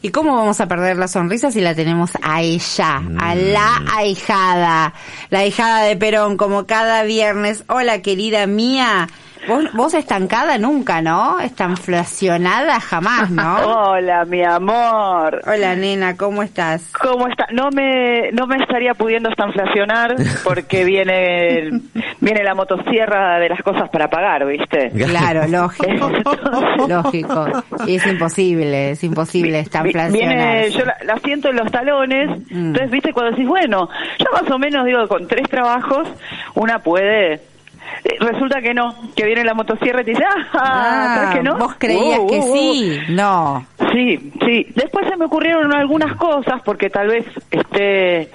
¿Y cómo vamos a perder la sonrisa si la tenemos a ella, a la ahijada de Perón, como cada viernes? Hola, querida mía. Vos estancada nunca, ¿no? Estanflacionada jamás, ¿no? Hola, mi amor. Hola, nena, ¿cómo estás? ¿Cómo está? No me estaría pudiendo estanflacionar porque viene la motosierra de las cosas para pagar, ¿viste? Claro, lógico. Lógico. Y es imposible estanflacionar. Viene, yo la siento en los talones, entonces, ¿viste? Cuando decís, bueno, yo más o menos digo, con 3 trabajos, una puede... Resulta que no, que viene la motosierra y te dice, ¿sabes que no? ¿Vos creías que sí? No. Sí. Después se me ocurrieron algunas cosas, porque tal vez esté,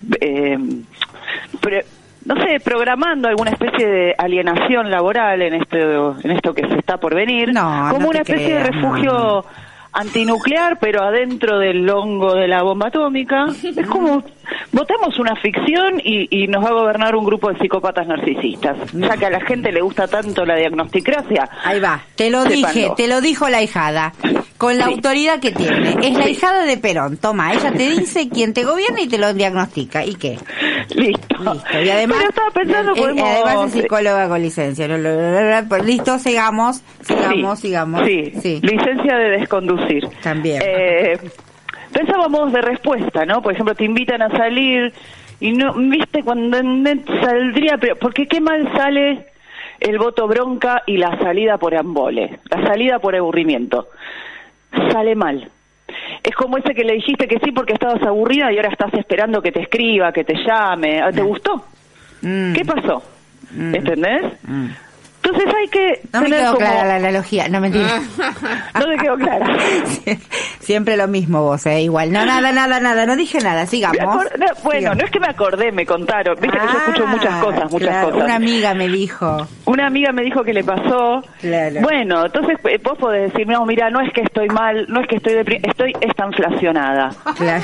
no sé, programando alguna especie de alienación laboral en esto que se está por venir, como una especie de refugio antinuclear, pero adentro del hongo de la bomba atómica. Es como, votemos una ficción y nos va a gobernar un grupo de psicópatas narcisistas. Ya que a la gente le gusta tanto la diagnosticracia. Ahí va, te lo dijo la hijada, con la autoridad que tiene. Es la hijada de Perón, toma, ella te dice quién te gobierna y te lo diagnostica. ¿Y qué? Listo. Y además, pero estaba pensando, además es psicóloga con licencia. Listo, sigamos. Sí, licencia de desconducir. También. Pensábamos de respuesta, ¿no? Por ejemplo, te invitan a salir y no, viste, cuando saldría, pero porque qué mal sale el voto bronca y la salida por embole, la salida por aburrimiento. Sale mal. Es como ese que le dijiste que sí porque estabas aburrida y ahora estás esperando que te escriba, que te llame. ¿Te gustó? ¿Qué pasó? ¿Entendés? Entonces hay que no me quedó clara la analogía, no, mentira. No te quedó clara. Siempre lo mismo vos, igual. No, nada, no dije nada, sigamos. No es que me acordé, me contaron. Viste que yo escucho muchas cosas. Una amiga me dijo. Que le pasó. Claro. Bueno, entonces vos podés decir, no, mira, no es que estoy mal, no es que estoy deprimida, estoy estanflacionada. Claro.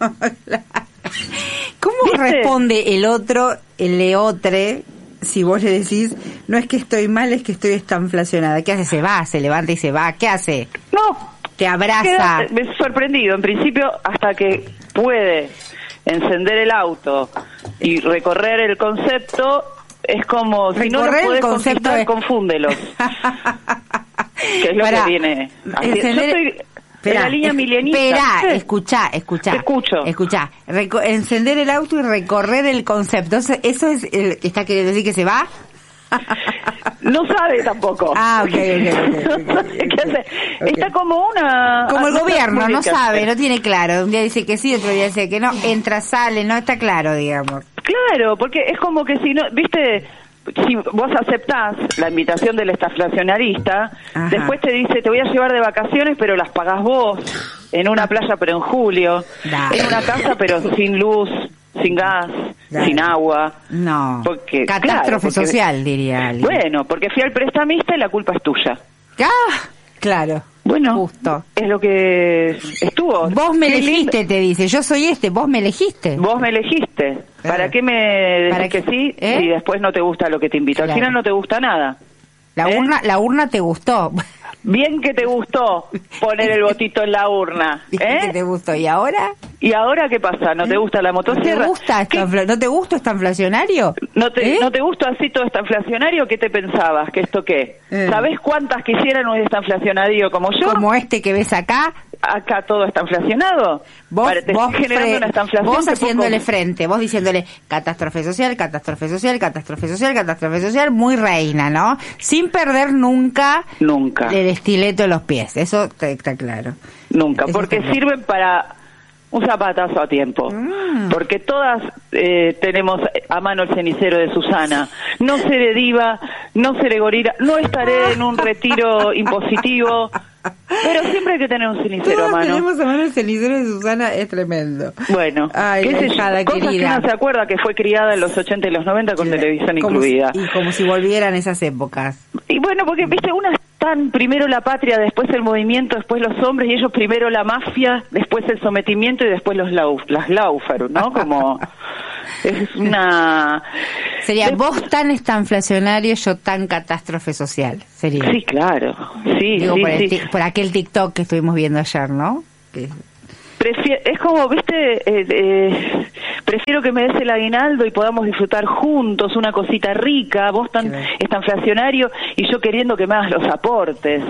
¿Cómo responde el otro, el leotre? Si vos le decís, no es que estoy mal, es que estoy estanflacionada. ¿Qué hace? Se va, se levanta y se va. ¿Qué hace? No. Te abraza. Me he sorprendido. En principio, hasta que puede encender el auto y recorrer el concepto, es como, si no lo podés conquistar, confúndelos. Que es lo que viene. Yo estoy... Espera, la línea milenista. Escuchá. Te escucho. Escuchá. Encender el auto y recorrer el concepto. ¿Eso es está queriendo decir que se va? No sabe tampoco. Ah, ok. No sé qué hacer. Está como como el gobierno, no sabe, no tiene claro. Un día dice que sí, otro día dice que no. Entra, sale, no está claro, digamos. Claro, porque es como que si no, viste... Si vos aceptás la invitación del estanflacionarista, después te dice, te voy a llevar de vacaciones, pero las pagás vos, en una playa, pero en julio, en una casa, pero sin luz, sin gas, sin agua. No, porque, catástrofe social, diría alguien. Bueno, porque fui al prestamista y la culpa es tuya. Claro. Bueno, justo. Es lo que estuvo. Vos me elegiste, te dice. Yo soy vos me elegiste. Vos me elegiste. ¿Para qué me decís que sí si después no te gusta lo que te invito? Al final no te gusta nada. La urna te gustó. Bien que te gustó poner el votito en la urna. Bien que te gustó. ¿Y ahora? ¿Y ahora qué pasa? ¿No te gusta la motosierra? ¿No te gusta estanflacionario? ¿No te gusta así todo estanflacionario? ¿Qué te pensabas? ¿Que esto qué? ¿Sabés cuántas quisieran un estanflacionario como yo? Como este que ves acá. Acá todo está inflacionado. Vos generando una estanflación. Vos haciéndole frente, vos diciéndole catástrofe social, muy reina, ¿no? Sin perder nunca el estileto de los pies. Eso está claro. Nunca, porque sirven para un zapatazo a tiempo. Porque todas tenemos a mano el cenicero de Susana. No seré diva, no seré gorila, no estaré en un retiro impositivo. Pero siempre hay que tener un cenicero a mano. Tenemos a mano el cenicero de Susana, es tremendo. Bueno, ay, qué sé yo, cosas querida. Que uno se acuerda que fue criada en los 80 y los 90 con televisión incluida. Y como si volvieran esas épocas. Y bueno, porque viste, una están primero la patria, después el movimiento, después los hombres, y ellos primero la mafia, después el sometimiento y después las Laufer, ¿no? Como... Es una... Sería vos tan estanflacionario, yo tan catástrofe social. Sería. Sí, claro. Sí, digo, sí, por aquel TikTok que estuvimos viendo ayer, ¿no? es como, viste, prefiero que me des el aguinaldo y podamos disfrutar juntos una cosita rica, vos es tan inflacionario y yo queriendo que me hagas los aportes.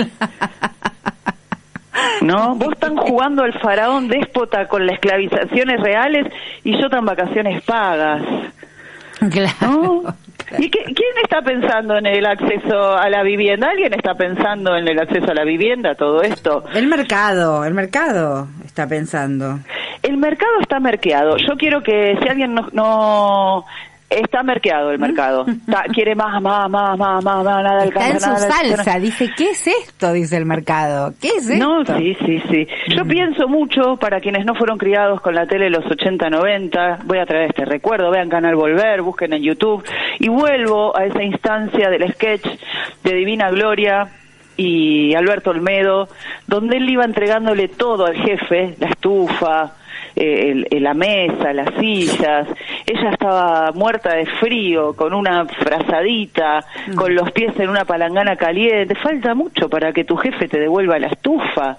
¿No? Vos están jugando al faraón déspota con las esclavizaciones reales y yo tan vacaciones pagas. Claro. ¿No? ¿Y quién está pensando en el acceso a la vivienda? ¿Alguien está pensando en el acceso a la vivienda, todo esto? El mercado está pensando. El mercado está merqueado. Yo quiero que si alguien no está merqueado el mercado. Quiere más, nada alcanza. Está en su salsa, dice, ¿qué es esto? Dice el mercado. ¿Qué es esto? No, sí. Yo pienso mucho, para quienes no fueron criados con la tele de los 80, 90, voy a traer este recuerdo, vean Canal Volver, busquen en YouTube, y vuelvo a esa instancia del sketch de Divina Gloria y Alberto Olmedo, donde él iba entregándole todo al jefe, la estufa, la mesa, las sillas. Ella estaba muerta de frío, con una frazadita, con los pies en una palangana caliente. Falta mucho para que tu jefe te devuelva la estufa.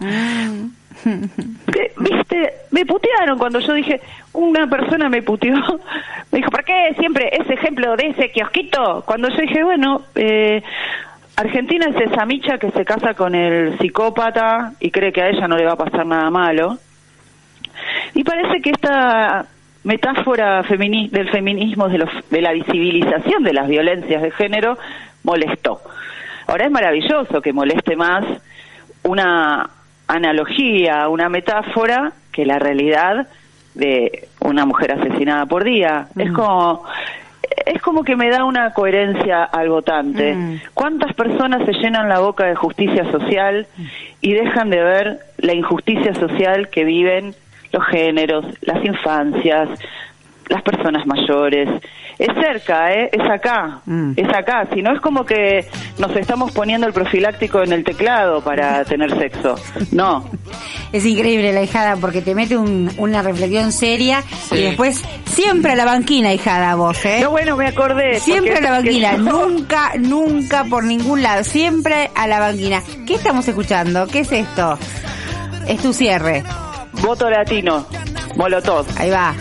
¿Viste? Me putearon cuando yo dije, una persona me puteó, me dijo, ¿por qué siempre ese ejemplo de ese kiosquito? Cuando yo dije, bueno, Argentina es esa micha que se casa con el psicópata y cree que a ella no le va a pasar nada malo. Y parece que esta metáfora del feminismo, de la visibilización de las violencias de género, molestó. Ahora es maravilloso que moleste más una analogía, una metáfora, que la realidad de una mujer asesinada por día. Es como que me da una coherencia al votante. ¿Cuántas personas se llenan la boca de justicia social y dejan de ver la injusticia social que viven los géneros, las infancias, las personas mayores? Es cerca, es acá, si no es como que nos estamos poniendo el profiláctico en el teclado para tener sexo, no. Es increíble la hijada porque te mete una reflexión seria y después siempre a la banquina, hijada, vos, No, bueno, me acordé. Siempre a la banquina, nunca por ningún lado, siempre a la banquina. ¿Qué estamos escuchando? ¿Qué es esto? Es tu cierre. Voto latino, Molotov. Ahí va.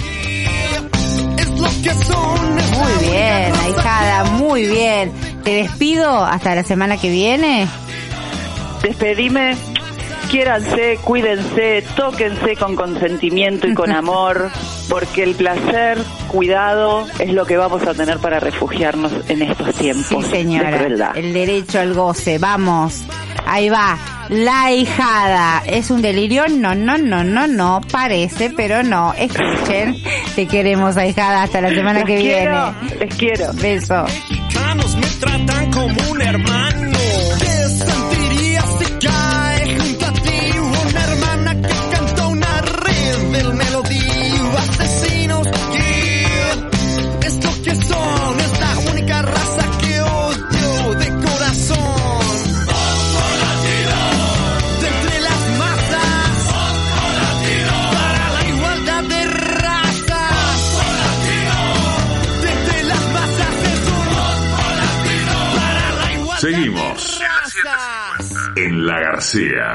Muy bien, ahijada, muy bien. Te despido hasta la semana que viene. Despedime, quiéranse, cuídense, tóquense con consentimiento y con amor, porque el placer, cuidado, es lo que vamos a tener para refugiarnos en estos tiempos. Sí, señora, de crueldad. El derecho al goce, vamos. Ahí va, la ahijada. ¿Es un delirio? No, parece, pero no. Escuchen, te queremos, ahijada, hasta la semana que viene. Les quiero. Beso. Me tratan como un hermano. ¿Qué sentirías si cae junto a ti una hermana que canta una red melodía? Asesinos, es lo que son, es la única raza que odio de corazón. De entre las masas, para la igualdad de razas. De entre las masas es un para la igualdad. Seguimos en La García.